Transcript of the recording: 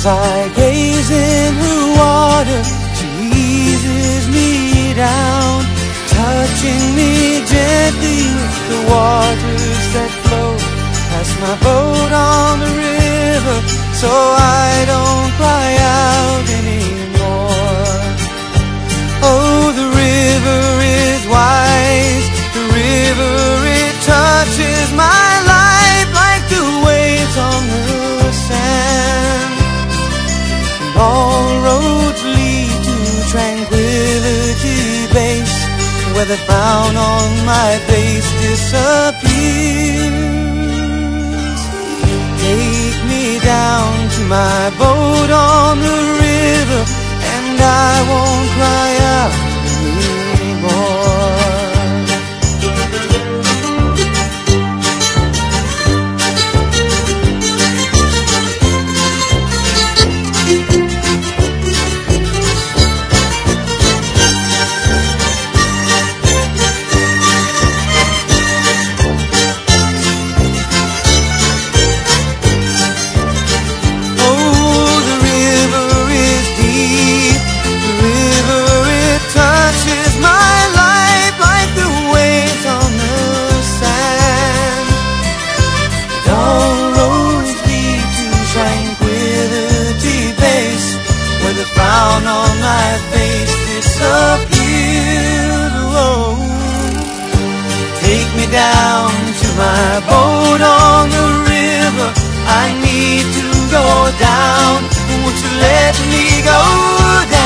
I gaze in her water, she eases me down, touching me gently with the waters that flow past my boat on the river, so I don't cry out anymore. Oh, the river is wise, the river, it touches my life like the waves on the sand. And all roads lead to Tranquility Base, where the frown on my face disappears. Take me down to my boat on the river, and I won't cry out anymore. Frown on my face disappeared. Oh, take me down to my boat on the river. I need to go down. Won't you let me go down?